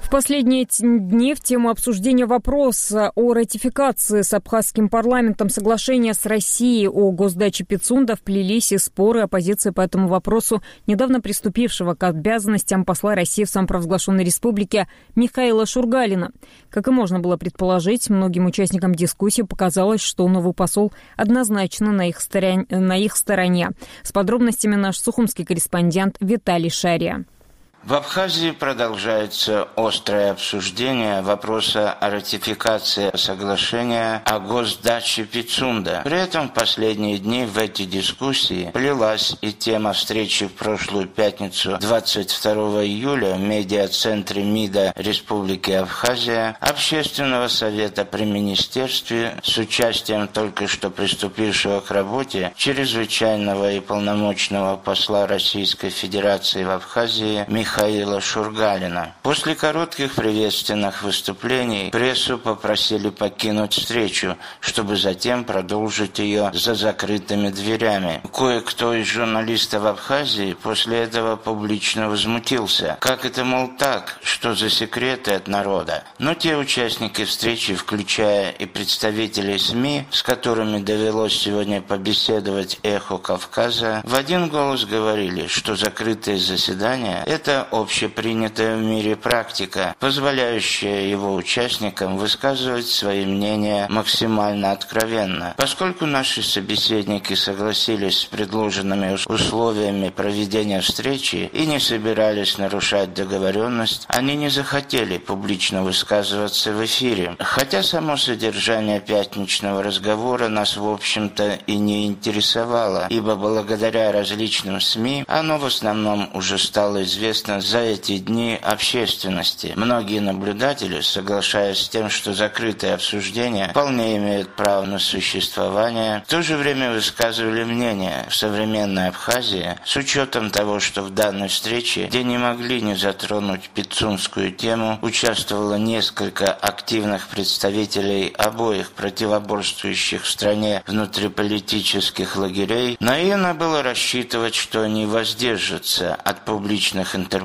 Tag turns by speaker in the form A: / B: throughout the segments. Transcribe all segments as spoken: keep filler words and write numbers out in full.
A: В последние дни в тему обсуждения вопроса о ратификации с абхазским парламентом соглашения с Россией о госдаче Пицунда вплелись и споры оппозиции по этому вопросу недавно приступившего к обязанностям посла России в самопровозглашенной республике Михаила Шургалина. Как и можно было предположить, многим участникам дискуссии показалось, что новый посол однозначно на их, стороне, на их стороне. С подробностями наш сухумский корреспондент Виталий Шария.
B: В Абхазии продолжается острое обсуждение вопроса о ратификации соглашения о госдаче Пицунда. При этом в последние дни в эти дискуссии плелась и тема встречи в прошлую пятницу, двадцать второго июля, в медиа-центре МИДа Республики Абхазия, Общественного совета при Министерстве с участием только что приступившего к работе чрезвычайного и полномочного посла Российской Федерации в Абхазии Михаила Михаила Шургалина. После коротких приветственных выступлений прессу попросили покинуть встречу, чтобы затем продолжить ее за закрытыми дверями. Кое-кто из журналистов Абхазии после этого публично возмутился. Как это, мол, так, что за секреты от народа? Но те участники встречи, включая и представителей СМИ, с которыми довелось сегодня побеседовать «Эхо Кавказа», в один голос говорили, что закрытые заседания – это общепринятая в мире практика, позволяющая его участникам высказывать свои мнения максимально откровенно. Поскольку наши собеседники согласились с предложенными условиями проведения встречи и не собирались нарушать договоренность, они не захотели публично высказываться в эфире. Хотя само содержание пятничного разговора нас, в общем-то, и не интересовало, ибо благодаря различным СМИ оно в основном уже стало известно за эти дни общественности. Многие наблюдатели, соглашаясь с тем, что закрытые обсуждения вполне имеют право на существование, в то же время высказывали мнение: в современной Абхазии, с учетом того, что в данной встрече, где не могли не затронуть пицунскую тему, участвовало несколько активных представителей обоих противоборствующих в стране внутриполитических лагерей, наивно было рассчитывать, что они воздержатся от публичных интерпретаций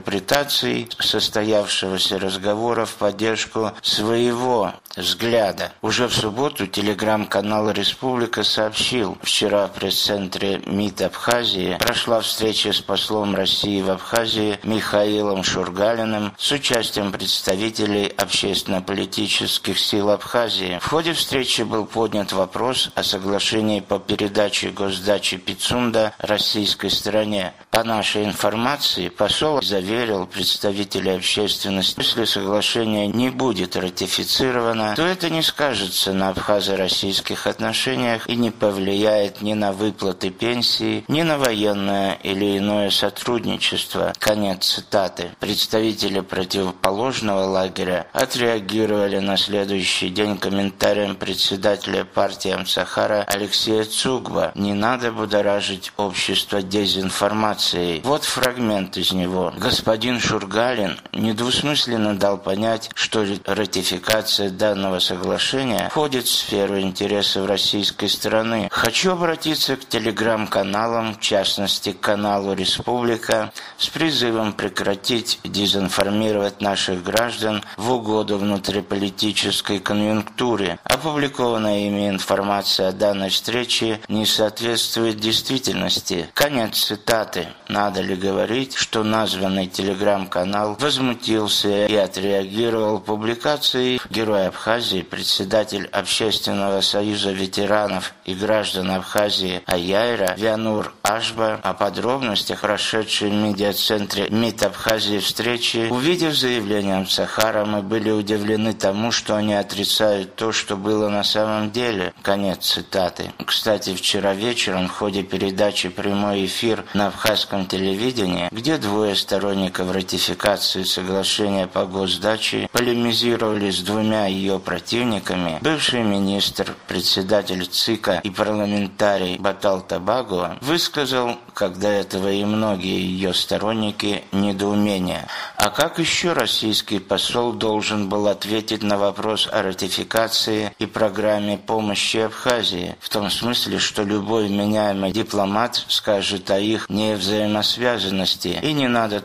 B: состоявшегося разговора в поддержку своего взгляда. Уже в субботу телеграм-канал «Республика» сообщил: вчера в пресс-центре МИД Абхазии прошла встреча с послом России в Абхазии Михаилом Шургалиным с участием представителей общественно-политических сил Абхазии. В ходе встречи был поднят вопрос о соглашении по передаче госдачи Пицунда российской стороне. По нашей информации, посол заверил представителей общественности: если соглашение не будет ратифицировано, то это не скажется на абхазо-российских отношениях и не повлияет ни на выплаты пенсии, ни на военное или иное сотрудничество. Конец цитаты. Представители противоположного лагеря отреагировали на следующий день комментарием председателя партии Амсахара Алексея Цугба: не надо будоражить общество дезинформацией. Вот фрагмент из него. Господин Шургалин недвусмысленно дал понять, что ратификация данного соглашения входит в сферу интересов российской стороны. Хочу обратиться к телеграм-каналам, в частности к каналу «Республика», с призывом прекратить дезинформировать наших граждан в угоду внутриполитической конъюнктуре. Опубликованная ими информация о данной встрече не соответствует действительности. Конец цитаты. Надо ли говорить, что названный телеграм-канал возмутился и отреагировал публикацией герой Абхазии, председатель Общественного союза ветеранов и граждан Абхазии Аяйра Вянур Ашба. О подробностях прошедшей в медиа-центре МИД Абхазии встречи, увидев заявление Амсахара, мы были удивлены тому, что они отрицают то, что было на самом деле. Конец цитаты. Кстати, вчера вечером в ходе передачи «Прямой эфир» на абхазском телевидении, где двое сторонников ратификации соглашения по госдаче полемизировали с двумя ее противниками, бывший министр, председатель ЦИКа и парламентарий Батал Табаго высказал, как до этого и многие ее сторонники, недоумение. А как еще российский посол должен был ответить на вопрос о ратификации и программе помощи Абхазии? В том смысле, что любой вменяемый дипломат скажет о их невзаимосвязанности. И не надо тут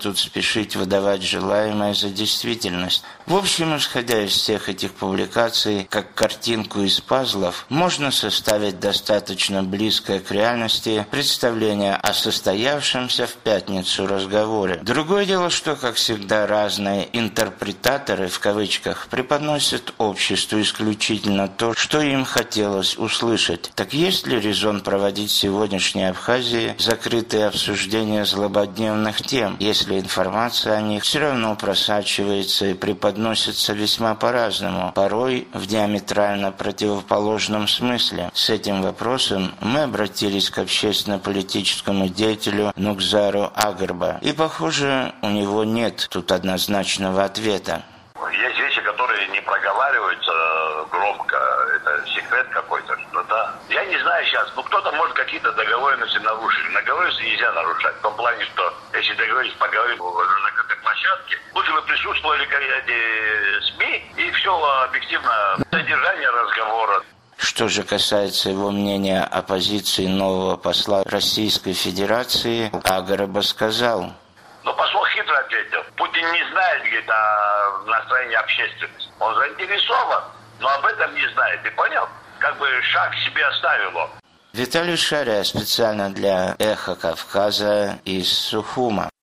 B: тут спешить выдавать желаемое за действительность. В общем, исходя из всех этих публикаций, как картинку из пазлов, можно составить достаточно близкое к реальности представление о состоявшемся в пятницу разговоре. Другое дело, что, как всегда, разные интерпретаторы, в кавычках, преподносят обществу исключительно то, что им хотелось услышать. Так есть ли резон проводить в сегодняшней Абхазии закрытые обсуждения злободневных тем, если информация о них все равно просачивается и преподносится весьма по-разному, порой в диаметрально противоположном смысле? С этим вопросом мы обратились к общественно-политическому деятелю Нукзару Агарба, и, похоже, у него нет тут однозначного ответа.
C: Есть вещи, которые не проговариваются громко, это секрет какой-то, ну да. Я не знаю сейчас, ну кто-то может какие-то договоренности нарушить. Договоренности нельзя нарушать, в том плане, что если договорились, поговорим на закрытой площадке, лучше бы присутствовали СМИ и все объективно содержание разговора.
B: Что же касается его мнения о позиции нового посла Российской Федерации, Агарба сказал:
C: Но посол хитро ответил. Путин не знает, говорит, о настроении общественности. Он заинтересован, но об этом не знает. Ты понял? Как бы шаг себе оставил он.
B: Виталий Шария специально для «Эхо Кавказа» из Сухума.